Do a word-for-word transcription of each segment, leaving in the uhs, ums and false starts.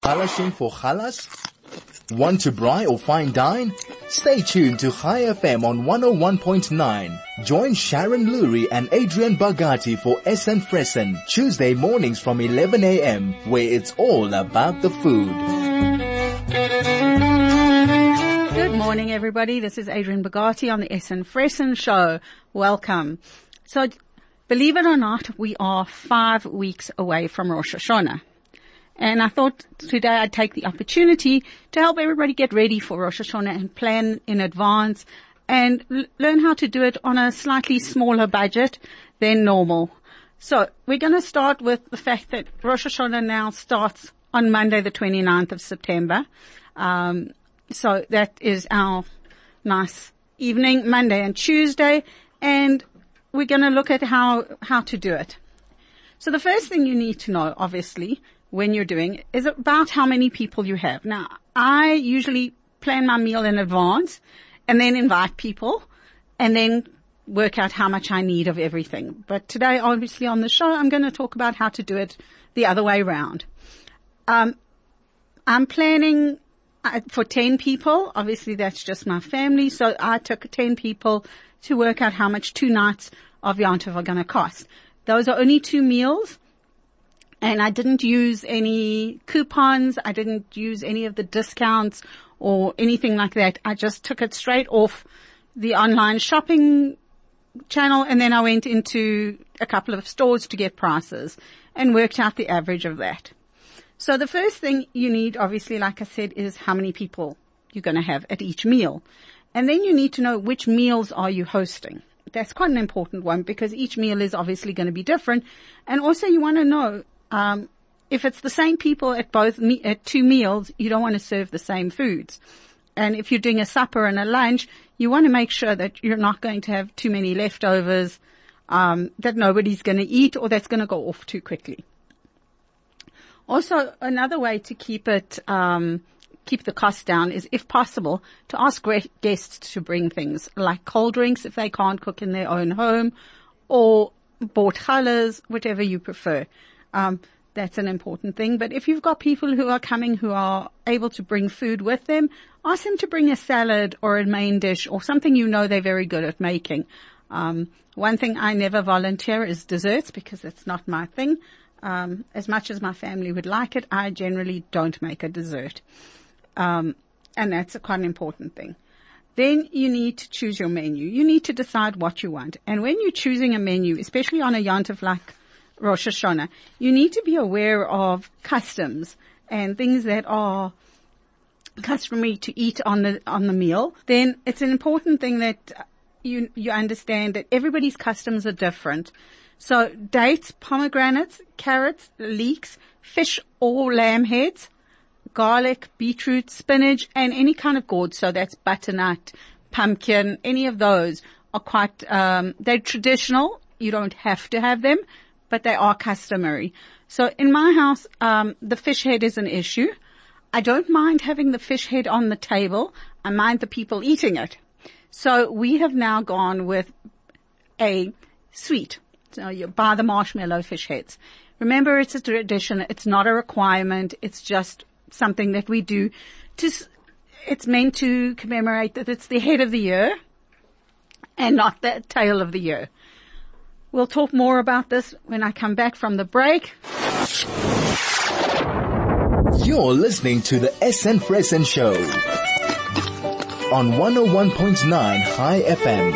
Halashing for halas? Want to braai or fine dine? Stay tuned to High F M on one oh one point nine. Join Sharon Lurie and Adrian Bagati for Essen Fressen, Tuesday mornings from eleven a.m., where it's all about the food. Good morning, everybody. This is Adrian Bagati on the Essen Fressen show. Welcome. So, believe it or not, we are five weeks away from Rosh Hashanah. And I thought today I'd take the opportunity to help everybody get ready for Rosh Hashanah and plan in advance and l- learn how to do it on a slightly smaller budget than normal. So we're going to start with the fact that Rosh Hashanah now starts on Monday the twenty-ninth of September. Um, so that is our nice evening, Monday and Tuesday, and we're going to look at how, how to do it. So the first thing you need to know, obviously, when you're doing it, is about how many people you have. Now, I usually plan my meal in advance and then invite people and then work out how much I need of everything. But today, obviously, on the show, I'm going to talk about how to do it the other way around. Um, I'm planning uh, for ten people. Obviously, that's just my family. So I took ten people to work out how much two nights of Yom Tov are going to cost. Those are only two meals. And I didn't use any coupons. I didn't use any of the discounts or anything like that. I just took it straight off the online shopping channel, and then I went into a couple of stores to get prices and worked out the average of that. So the first thing you need, obviously, like I said, is how many people you're going to have at each meal. And then you need to know which meals are you hosting. That's quite an important one because each meal is obviously going to be different. And also you want to know Um, if it's the same people at both me- at two meals, you don't want to serve the same foods. And if you're doing a supper and a lunch, you want to make sure that you're not going to have too many leftovers, um, that nobody's going to eat or that's going to go off too quickly. Also, another way to keep it, um, keep the cost down is, if possible, to ask guests to bring things like cold drinks if they can't cook in their own home, or bought challahs, whatever you prefer. Um, that's an important thing. But if you've got people who are coming who are able to bring food with them, ask them to bring a salad or a main dish or something you know they're very good at making. Um, one thing I never volunteer is desserts because it's not my thing. Um, as much as my family would like it, I generally don't make a dessert. Um, and that's a quite an important thing. Then you need to choose your menu. You need to decide what you want. And when you're choosing a menu, especially on a Yom Tov like Rosh Hashanah, you need to be aware of customs and things that are customary to eat on the on the meal. Then it's an important thing that you you understand that everybody's customs are different. So dates, pomegranates, carrots, leeks, fish or lamb heads, garlic, beetroot, spinach, and any kind of gourd. So that's butternut, pumpkin, any of those are quite, um, they're traditional. You don't have to have them, but they are customary. So in my house, um, the fish head is an issue. I don't mind having the fish head on the table. I mind the people eating it. So we have now gone with a sweet. So you buy the marshmallow fish heads. Remember, it's a tradition. It's not a requirement. It's just something that we do. To, it's meant to commemorate that it's the head of the year and not the tail of the year. We'll talk more about this when I come back from the break. You're listening to the Essen Fressen Show on one oh one point nine High F M.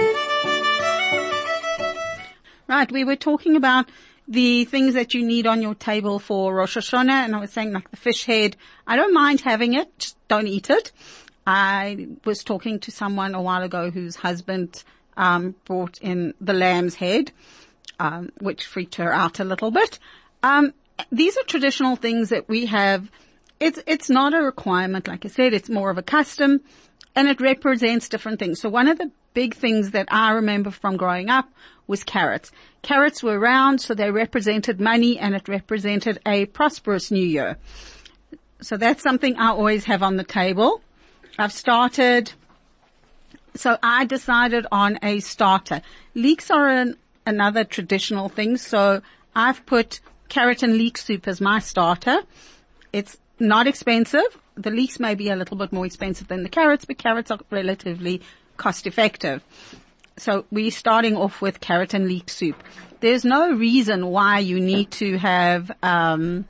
Right, we were talking about the things that you need on your table for Rosh Hashanah, and I was saying like the fish head. I don't mind having it, just don't eat it. I was talking to someone a while ago whose husband um brought in the lamb's head, um which freaked her out a little bit. Um these are traditional things that we have. It's it's not a requirement, like I said, it's more of a custom, and it represents different things. So one of the big things that I remember from growing up was carrots. Carrots were round, so they represented money, and it represented a prosperous new year. So that's something I always have on the table. I've started, so I decided on a starter. Leeks are an, another traditional thing, so I've put carrot and leek soup as my starter. It's not expensive. The leeks may be a little bit more expensive than the carrots, but carrots are relatively cost effective. So we're starting off with carrot and leek soup. There's no reason why you need to have, um,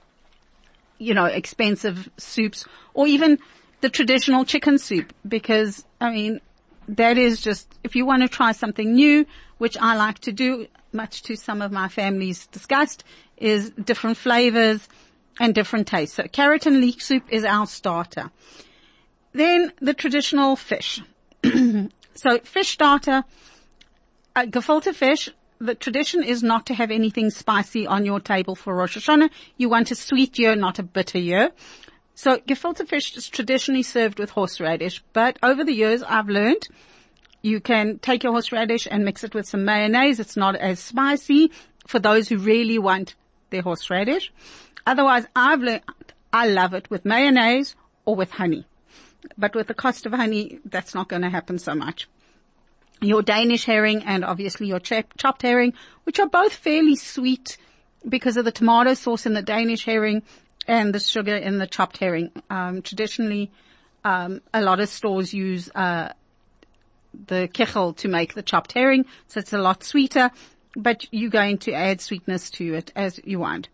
you know, expensive soups or even the traditional chicken soup, because, I mean, that is just, if you want to try something new, which I like to do, much to some of my family's disgust, is different flavors and different tastes. So carrot and leek soup is our starter. Then the traditional fish. So fish starter, uh, gefilte fish. The tradition is not to have anything spicy on your table for Rosh Hashanah. You want a sweet year, not a bitter year. So gefilte fish is traditionally served with horseradish, but over the years I've learned you can take your horseradish and mix it with some mayonnaise. It's not as spicy for those who really want their horseradish. Otherwise, I've learned, I love it with mayonnaise or with honey. But with the cost of honey, that's not going to happen so much. Your Danish herring and obviously your chop, chopped herring, which are both fairly sweet because of the tomato sauce in the Danish herring and the sugar in the chopped herring. Um, traditionally, um, a lot of stores use, uh, the kichel to make the chopped herring, so it's a lot sweeter, but you're going to add sweetness to it as you want.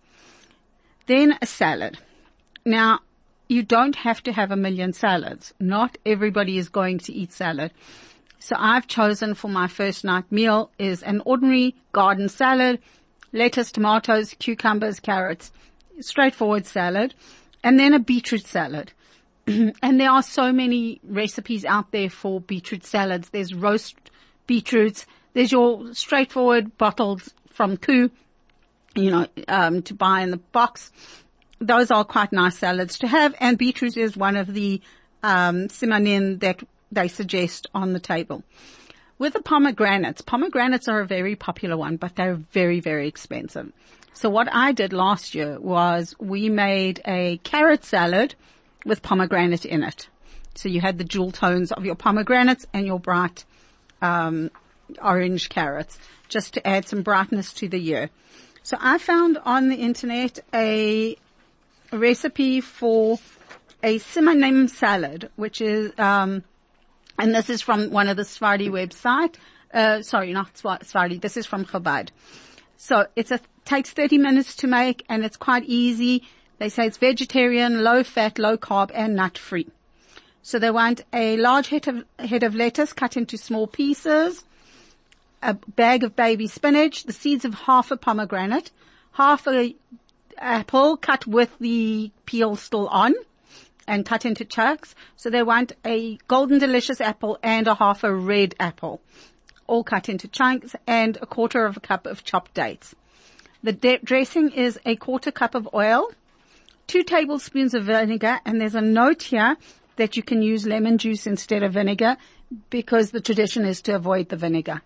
Then a salad. Now, you don't have to have a million salads. Not everybody is going to eat salad. So I've chosen for my first night meal is an ordinary garden salad, lettuce, tomatoes, cucumbers, carrots, straightforward salad, and then a beetroot salad. And there are so many recipes out there for beetroot salads. There's roast beetroots. There's your straightforward bottled from Koo, you know, um, to buy in the box. Those are quite nice salads to have, and beetroot is one of the um simanim that they suggest on the table. With the pomegranates, pomegranates are a very popular one, but they're very, very expensive. So what I did last year was we made a carrot salad with pomegranate in it. So you had the jewel tones of your pomegranates and your bright um orange carrots, just to add some brightness to the year. So I found on the internet a a recipe for a simanim salad, which is, um, and this is from one of the Sephardi website. Uh, sorry, not Sephardi. This is from Chabad. So it's a, takes thirty minutes to make, and it's quite easy. They say it's vegetarian, low fat, low carb, and nut free. So they want a large head of, head of lettuce cut into small pieces, a bag of baby spinach, the seeds of half a pomegranate, half a apple cut with the peel still on and cut into chunks. So they want a golden delicious apple and a half a red apple, all cut into chunks, and a quarter of a cup of chopped dates. The de- dressing is a quarter cup of oil, two tablespoons of vinegar, and there's a note here that you can use lemon juice instead of vinegar because the tradition is to avoid the vinegar.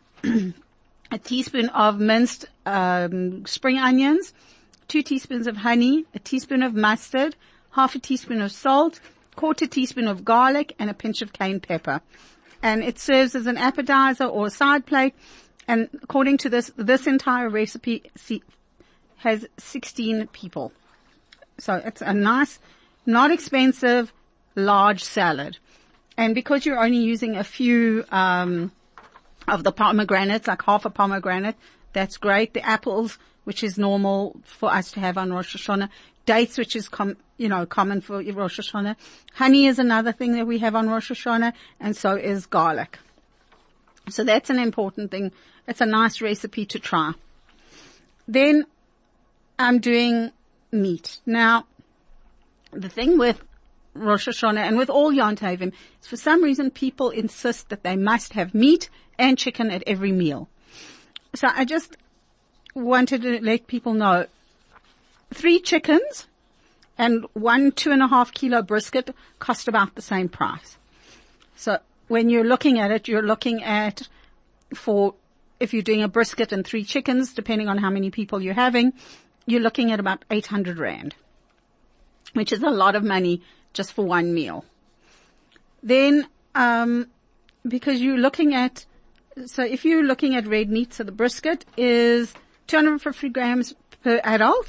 A teaspoon of minced um, spring onions, two teaspoons of honey, a teaspoon of mustard, half a teaspoon of salt, quarter teaspoon of garlic, and a pinch of cayenne pepper. And it serves as an appetizer or a side plate. And according to this, this entire recipe has sixteen people. So it's a nice, not expensive, large salad. And because you're only using a few um of the pomegranates, like half a pomegranate, that's great. The apples, which is normal for us to have on Rosh Hashanah. Dates, which is, com- you know, common for Rosh Hashanah. Honey is another thing that we have on Rosh Hashanah, and so is garlic. So that's an important thing. It's a nice recipe to try. Then I'm doing meat. Now, the thing with Rosh Hashanah and with all Yom Tovim is for some reason people insist that they must have meat and chicken at every meal. So I just wanted to let people know three chickens and one two and a half kilo brisket cost about the same price. So when you're looking at it, you're looking at for, if you're doing a brisket and three chickens, depending on how many people you're having, you're looking at about eight hundred rand, which is a lot of money just for one meal. Then, um, because you're looking at, so if you're looking at red meat, so the brisket is two hundred fifty grams per adult,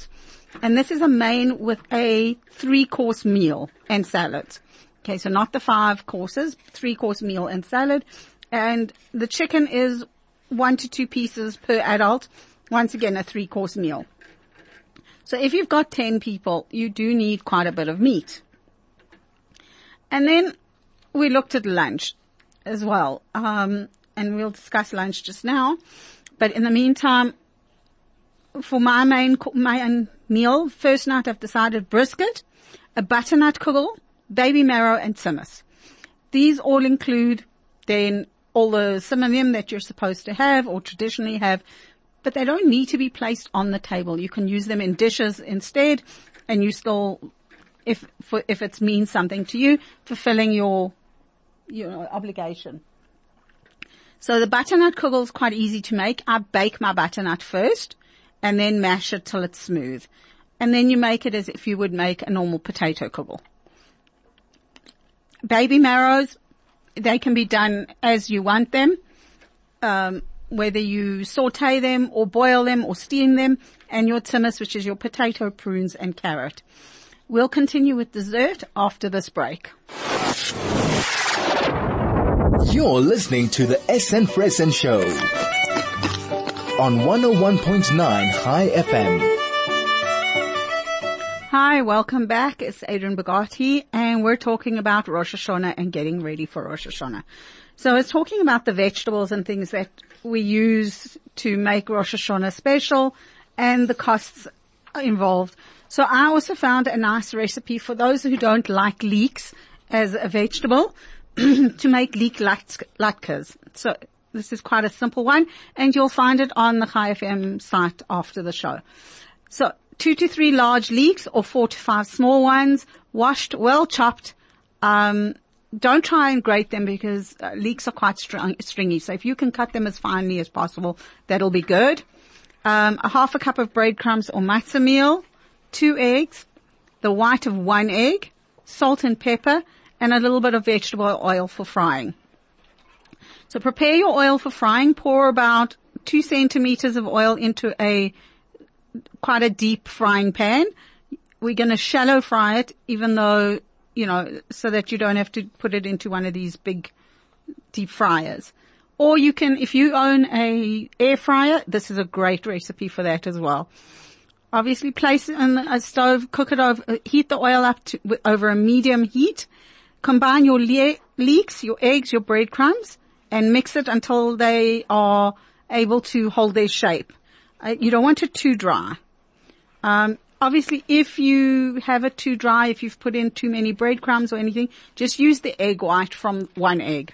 And this is a main with a three-course meal and salads. Okay, so not the five courses, three-course meal and salad. And the chicken is one to two pieces per adult. Once again, a three-course meal. So if you've got ten people, you do need quite a bit of meat. And then we looked at lunch as well. Um, and we'll discuss lunch just now. But in the meantime, for my main, my meal, first night I've decided brisket, a butternut kugel, baby marrow, and tzimmus. These all include then all the simonium that you're supposed to have or traditionally have, but they don't need to be placed on the table. You can use them in dishes instead, and you still, if for, if it means something to you, fulfilling your your obligation. So the butternut kugel is quite easy to make. I bake my butternut first, and then mash it till it's smooth, and then you make it as if you would make a normal potato kugel. Baby marrows, they can be done as you want them, um, whether you saute them or boil them or steam them, and your tzimmus, which is your potato, prunes, and carrot. We'll continue with dessert after this break. You're listening to the S N Fressen Show on one oh one point nine High F M. Hi, welcome back. It's Adrian Bogati, and we're talking about Rosh Hashanah and getting ready for Rosh Hashanah. So I was talking about the vegetables and things that we use to make Rosh Hashanah special and the costs involved. So I also found a nice recipe for those who don't like leeks as a vegetable to make leek latkes. So this is quite a simple one, and you'll find it on the Chai F M site after the show. So two to three large leeks or four to five small ones, washed, well chopped. Um, don't try and grate them because uh, leeks are quite string, stringy. So if you can cut them as finely as possible, that'll be good. Um, a half a cup of breadcrumbs or matzah meal, two eggs, the white of one egg, salt and pepper, and a little bit of vegetable oil for frying. So prepare your oil for frying. Pour about two centimeters of oil into a quite a deep frying pan. We're going to shallow fry it, even though, you know, so that you don't have to put it into one of these big deep fryers. Or you can, if you own a air fryer, this is a great recipe for that as well. Obviously place it on a stove, cook it over, heat the oil up to, over a medium heat. Combine your le- leeks, your eggs, your breadcrumbs, and mix it until they are able to hold their shape. Uh, you don't want it too dry. Um, obviously, if you have it too dry, if you've put in too many breadcrumbs or anything, just use the egg white from one egg.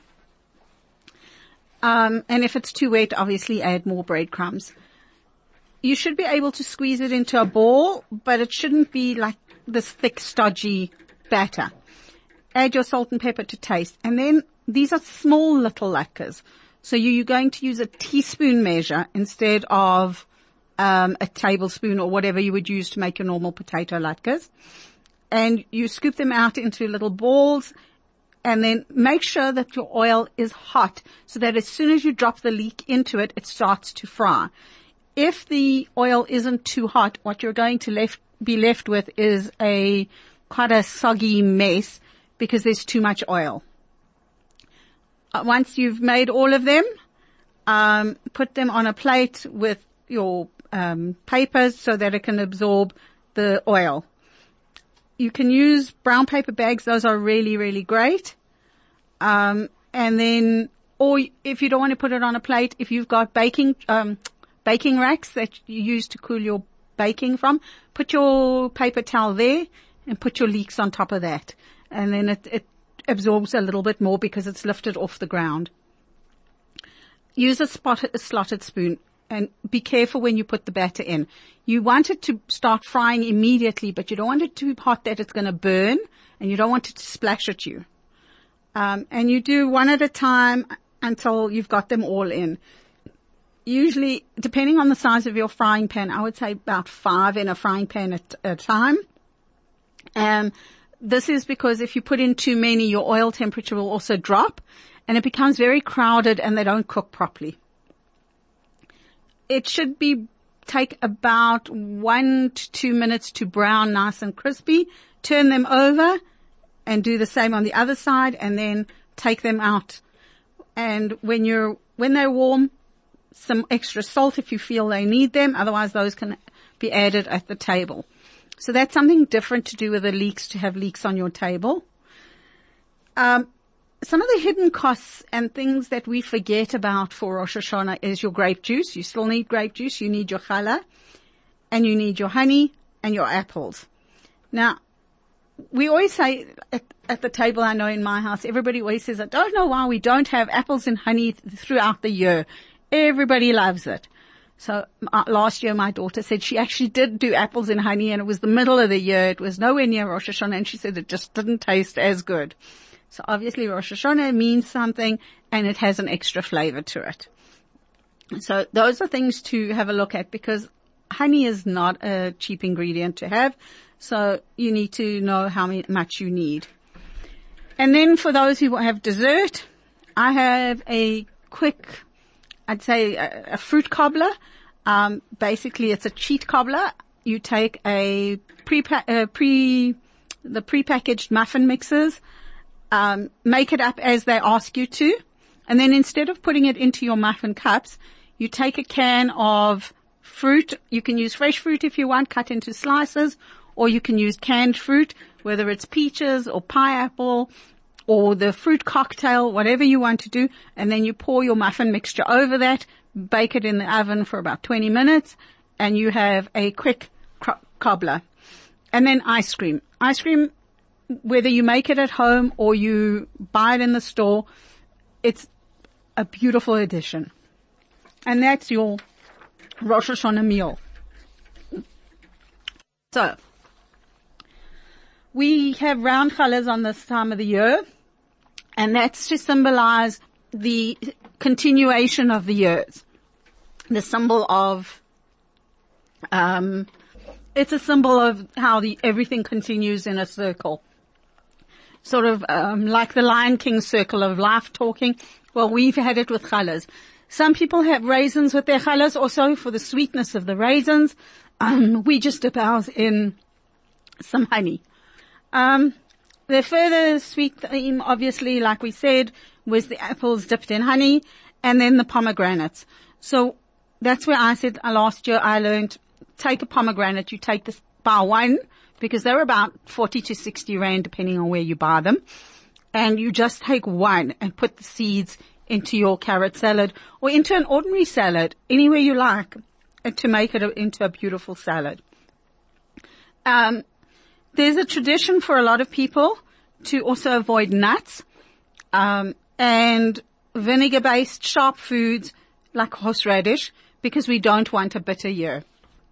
Um, and if it's too wet, obviously add more breadcrumbs. You should be able to squeeze it into a ball, but it shouldn't be like this thick, stodgy batter. Add your salt and pepper to taste. And then these are small little latkes. So you, you're going to use a teaspoon measure instead of um, a tablespoon or whatever you would use to make your normal potato latkes. And you scoop them out into little balls, and then make sure that your oil is hot so that as soon as you drop the leek into it, it starts to fry. If the oil isn't too hot, what you're going to left, be left with is a quite a soggy mess because there's too much oil. Uh, once you've made all of them, um, put them on a plate with your um, papers so that it can absorb the oil. You can use brown paper bags. Those are really, really great. Um, and then, or if you don't want to put it on a plate, if you've got baking, um, baking racks that you use to cool your baking from, put your paper towel there and put your leeks on top of that. And then it, it absorbs a little bit more because it's lifted off the ground. Use a, spotted, a slotted spoon and be careful when you put the batter in. You want it to start frying immediately, but you don't want it too hot that it's going to burn, and you don't want it to splash at you. Um, and you do one at a time until you've got them all in. Usually, depending on the size of your frying pan, I would say about five in a frying pan at a time. Um, this is because if you put in too many, your oil temperature will also drop, and it becomes very crowded and they don't cook properly. It should be take about one to two minutes to brown nice and crispy. Turn them over and do the same on the other side, and then take them out. And when you're, when they're warm, some extra salt if you feel they need them. Otherwise, those can be added at the table. So that's something different to do with the leeks, to have leeks on your table. Um, some of the hidden costs and things that we forget about for Rosh Hashanah is your grape juice. You still need grape juice. You need your challah, and you need your honey and your apples. Now, we always say at, at the table, I know in my house, everybody always says, I don't know why we don't have apples and honey th- throughout the year. Everybody loves it. So uh, last year my daughter said she actually did do apples and honey, and it was the middle of the year. It was nowhere near Rosh Hashanah, and she said it just didn't taste as good. So obviously Rosh Hashanah means something, and it has an extra flavor to it. So those are things to have a look at, because honey is not a cheap ingredient to have. So you need to know how much you need. And then for those who have dessert, I have a quick, I'd say a, a fruit cobbler. Um, basically it's a cheat cobbler. You take a pre, uh, pre, the prepackaged muffin mixes, um, make it up as they ask you to. And then instead of putting it into your muffin cups, you take a can of fruit. You can use fresh fruit if you want, cut into slices, or you can use canned fruit, whether it's peaches or pineapple or the fruit cocktail, whatever you want to do. And then you pour your muffin mixture over that, bake it in the oven for about twenty minutes, and you have a quick cro- cobbler. And then ice cream. Ice cream, whether you make it at home or you buy it in the store, it's a beautiful addition. And that's your Rosh Hashanah meal. So, we have round challahs on this time of the year, and that's to symbolize the continuation of the years. The symbol of, um, it's a symbol of how the, everything continues in a circle. Sort of, um, like the Lion King circle of life talking. Well, we've had it with challahs. Some people have raisins with their challahs also for the sweetness of the raisins. Um, we just dip ours in some honey. Um, the further sweet theme, obviously, like we said, was the apples dipped in honey, and then the pomegranates. So that's where I said uh, last year I learned, take a pomegranate, you take this buy one, because they're about forty to sixty rand depending on where you buy them. And you just take one and put the seeds into your carrot salad or into an ordinary salad, anywhere you like, to make it a, into a beautiful salad. Um, there's a tradition for a lot of people to also avoid nuts, um, and vinegar-based sharp foods like horseradish, because we don't want a bitter year.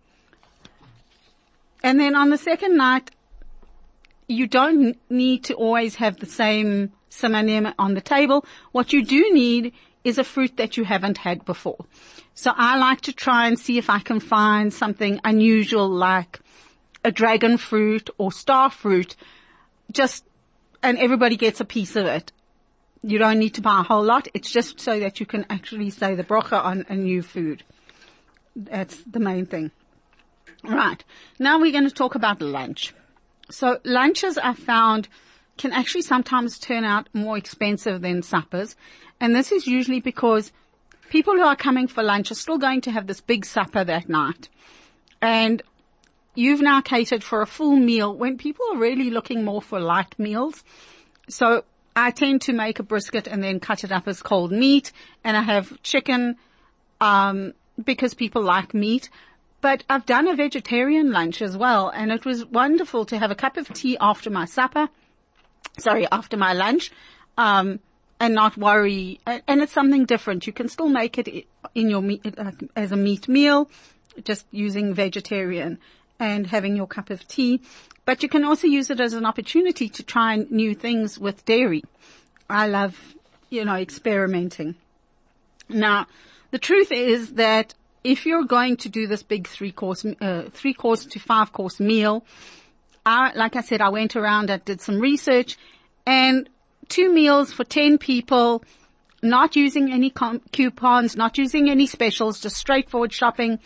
And then on the second night, you don't need to always have the same simanim on the table. What you do need is a fruit that you haven't had before. So I like to try and see if I can find something unusual like a dragon fruit or star fruit, just, and everybody gets a piece of it. You don't need to buy a whole lot. It's just so that you can actually say the bracha on a new food. That's the main thing. Right. Now we're going to talk about lunch. So lunches I found can actually sometimes turn out more expensive than suppers. And this is usually because people who are coming for lunch are still going to have this big supper that night. And you've now catered for a full meal when people are really looking more for light meals. So I tend to make a brisket and then cut it up as cold meat. And I have chicken, um, because people like meat. But I've done a vegetarian lunch as well, and it was wonderful to have a cup of tea after my supper, sorry, after my lunch, um, and not worry. And it's something different. You can still make it in your meat, as a meat meal, just using vegetarian and having your cup of tea. But you can also use it as an opportunity to try new things with dairy. I love, you know, experimenting. Now, the truth is that if you're going to do this big three course, uh, three course to five course meal, I, like I said, I went around, I did some research, and two meals for ten people, not using any com- coupons, not using any specials, just straightforward shopping,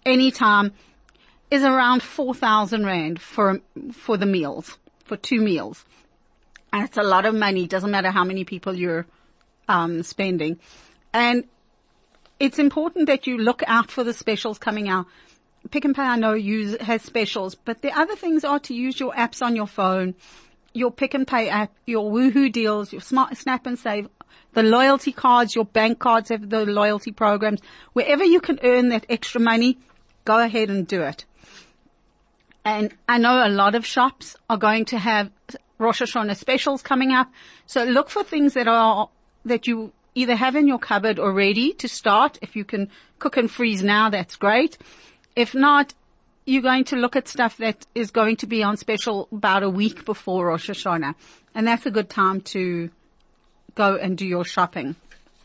anytime is around four thousand rand for, for the meals, for two meals. And it's a lot of money. Doesn't matter how many people you're, um, spending. And it's important that you look out for the specials coming out. Pick n Pay, I know, use, has specials, but the other things are to use your apps on your phone, your Pick n Pay app, your Woohoo deals, your Smart Snap and Save, the loyalty cards, your bank cards have the loyalty programs. Wherever you can earn that extra money, go ahead and do it. And I know a lot of shops are going to have Rosh Hashanah specials coming up. So look for things that are, that you either have in your cupboard already to start. If you can cook and freeze now, that's great. If not, you're going to look at stuff that is going to be on special about a week before Rosh Hashanah. And that's a good time to go and do your shopping.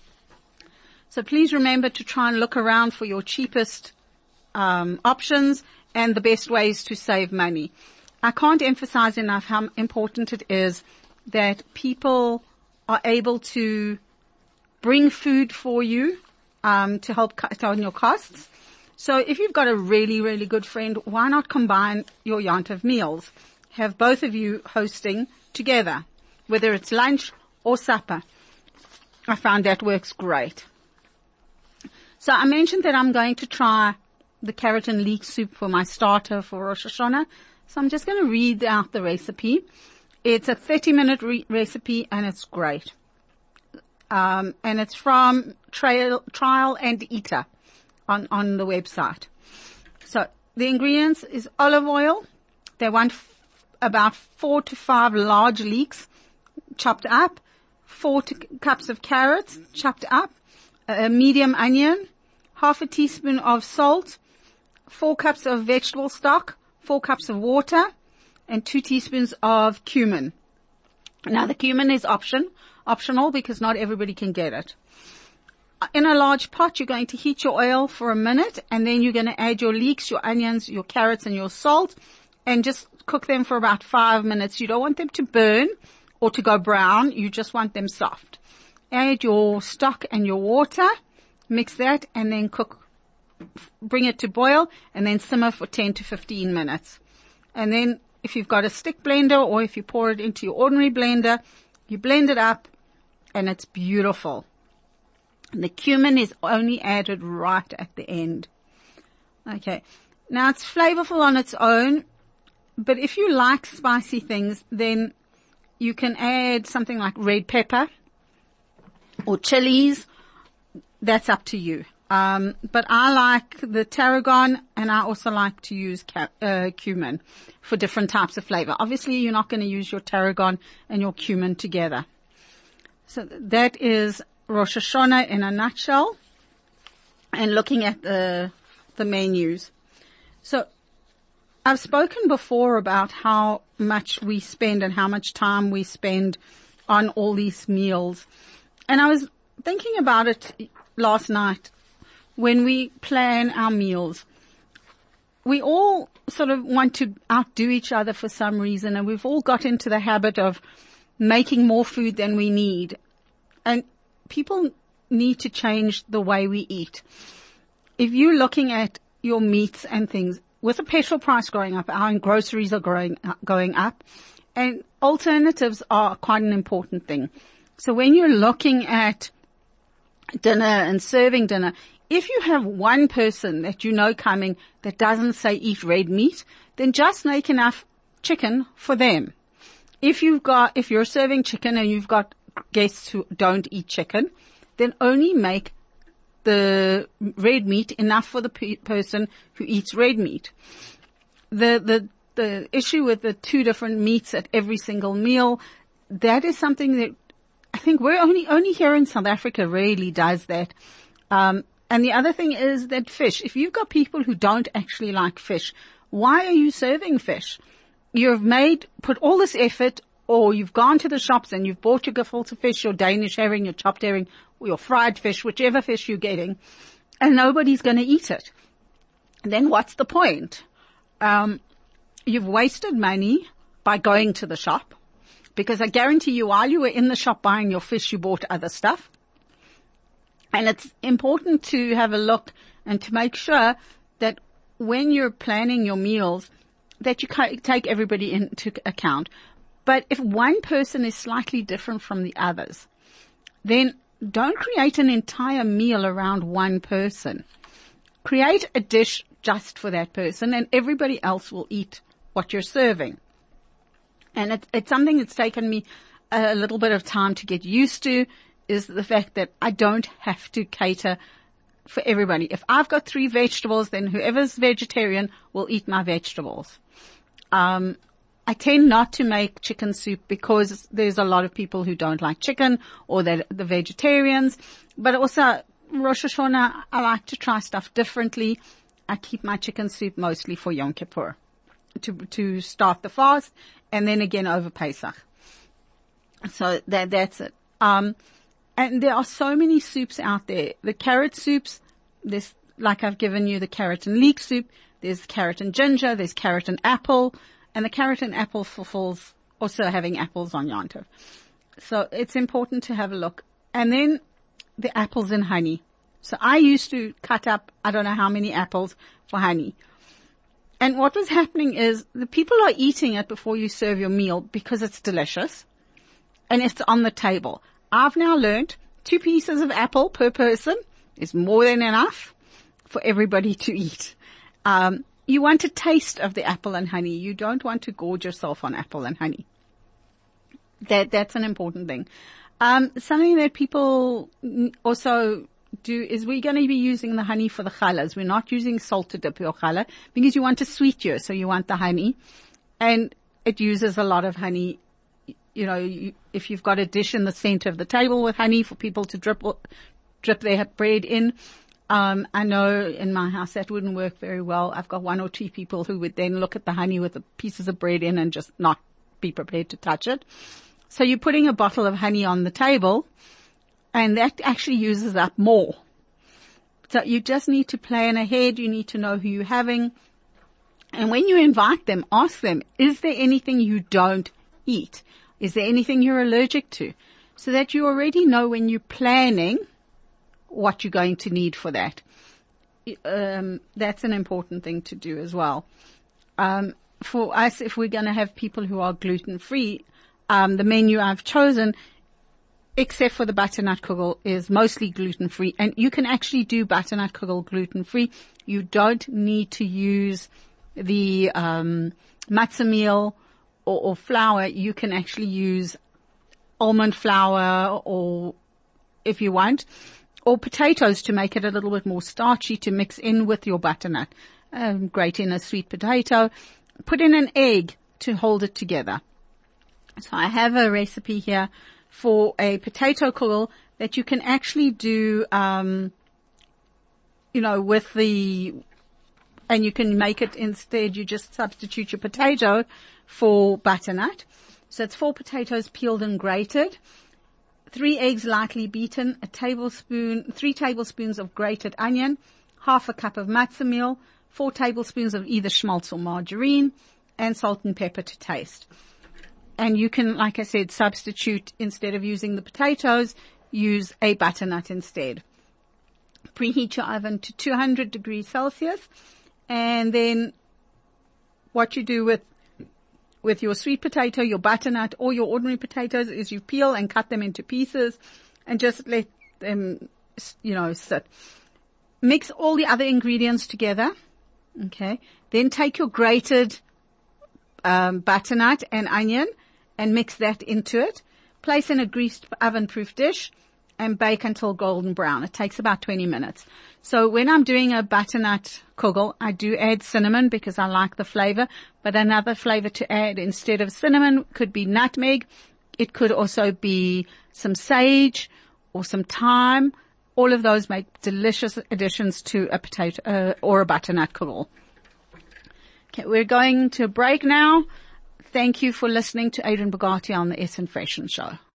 So please remember to try and look around for your cheapest um options and the best ways to save money. I can't emphasize enough how important it is that people are able to bring food for you um to help cut down your costs. So if you've got a really, really good friend, why not combine your Yontif meals? Have both of you hosting together, whether it's lunch or supper. I found that works great. So I mentioned that I'm going to try the carrot and leek soup for my starter for Rosh Hashanah. So I'm just going to read out the recipe. It's a thirty minute re- recipe and it's great. Um, and it's from Trial, Trial and Eater on, on the website. So the ingredients is olive oil. They want f- about four to five large leeks chopped up, four t- cups of carrots chopped up, a medium onion, half a teaspoon of salt, four cups of vegetable stock, four cups of water, and two teaspoons of cumin. Now the cumin is option, optional because not everybody can get it. In a large pot, you're going to heat your oil for a minute, and then you're going to add your leeks, your onions, your carrots, and your salt, and just cook them for about five minutes. You don't want them to burn or to go brown. You just want them soft. Add your stock and your water, mix that, and then cook, bring it to boil, and then simmer for ten to fifteen minutes. And then if you've got a stick blender or if you pour it into your ordinary blender, you blend it up, and it's beautiful. And the cumin is only added right at the end. Okay. Now it's flavorful on its own, but if you like spicy things, then you can add something like red pepper or chilies. That's up to you. Um, but I like the tarragon, and I also like to use ca- uh, cumin for different types of flavor. Obviously, you're not going to use your tarragon and your cumin together. So that is Rosh Hashanah in a nutshell, and looking at the the menus. So I've spoken before about how much we spend and how much time we spend on all these meals. And I was thinking about it last night when we plan our meals. We all sort of want to outdo each other for some reason, and we've all got into the habit of making more food than we need. And people need to change the way we eat. If you're looking at your meats and things, with the petrol price going up, our groceries are growing, going up, and alternatives are quite an important thing. So when you're looking at dinner and serving dinner, if you have one person that you know coming that doesn't say eat red meat, then just make enough chicken for them. If you've got, if you're serving chicken and you've got guests who don't eat chicken, then only make the red meat enough for the pe- person who eats red meat. The, the, the issue with the two different meats at every single meal, that is something that I think we're only, only here in South Africa really does that. Um, and the other thing is that fish, if you've got people who don't actually like fish, why are you serving fish? You've made, put all this effort, or you've gone to the shops and you've bought your gefilte fish, your Danish herring, your chopped herring, or your fried fish, whichever fish you're getting, and nobody's going to eat it. Then what's the point? Um, you've wasted money by going to the shop, because I guarantee you while you were in the shop buying your fish, you bought other stuff. And it's important to have a look and to make sure that when you're planning your meals, that you take everybody into account. But if one person is slightly different from the others, then don't create an entire meal around one person. Create a dish just for that person, and everybody else will eat what you're serving. And it, it's something that's taken me a little bit of time to get used to, is the fact that I don't have to cater for everybody. If I've got three vegetables, then whoever's vegetarian will eat my vegetables. Um, I tend not to make chicken soup because there's a lot of people who don't like chicken, or they're the vegetarians. But also, Rosh Hashanah, I like to try stuff differently. I keep my chicken soup mostly for Yom Kippur, to, to start the fast, and then again over Pesach. So that, that's it. Um, and there are so many soups out there. The carrot soups, there's, like I've given you the carrot and leek soup. There's carrot and ginger. There's carrot and apple. And the carrot and apple fulfills also having apples on Yom Tov. So it's important to have a look. And then the apples and honey. So I used to cut up, I don't know how many apples for honey. And what was happening is the people are eating it before you serve your meal because it's delicious and it's on the table. I've now learned two pieces of apple per person is more than enough for everybody to eat. Um, you want a taste of the apple and honey. You don't want to gorge yourself on apple and honey. That, that's an important thing. Um, something that people also do is we're going to be using the honey for the challahs. We're not using salt to dip your challah because you want a sweet year, so you want the honey. And it uses a lot of honey. You know, you, if you've got a dish in the center of the table with honey for people to drip, drip their bread in, um, I know in my house that wouldn't work very well. I've got one or two people who would then look at the honey with the pieces of bread in and just not be prepared to touch it. So you're putting a bottle of honey on the table, and that actually uses up more. So you just need to plan ahead. You need to know who you're having. And when you invite them, ask them, is there anything you don't eat? Is there anything you're allergic to? So that you already know when you're planning what you're going to need for that. Um, that's an important thing to do as well. Um, for us, if we're going to have people who are gluten-free, um, the menu I've chosen, except for the butternut kugel, is mostly gluten-free. And you can actually do butternut kugel gluten-free. You don't need to use the um, matzah meal or, or flour. You can actually use almond flour, or if you want, or potatoes to make it a little bit more starchy to mix in with your butternut. Um, grate in a sweet potato. Put in an egg to hold it together. So I have a recipe here for a potato kugel that you can actually do, um, you know, with the, and you can make it instead, you just substitute your potato for butternut. So it's four potatoes peeled and grated, three eggs lightly beaten, a tablespoon, three tablespoons of grated onion, half a cup of matzah meal, four tablespoons of either schmaltz or margarine, and salt and pepper to taste. And you can, like I said, substitute, instead of using the potatoes, use a butternut instead. Preheat your oven to two hundred degrees Celsius. And then what you do with, with your sweet potato, your butternut, or your ordinary potatoes is you peel and cut them into pieces and just let them, you know, sit. Mix all the other ingredients together. Okay. Then take your grated, um, butternut and onion and mix that into it. Place in a greased oven-proof dish and bake until golden brown. It takes about twenty minutes. So when I'm doing a butternut kugel, I do add cinnamon because I like the flavor, but another flavor to add instead of cinnamon could be nutmeg. It could also be some sage or some thyme. All of those make delicious additions to a potato uh, or a butternut kugel. Okay, we're going to break now. Thank you for listening to Adrian Bogati on the Essen Freshen Show.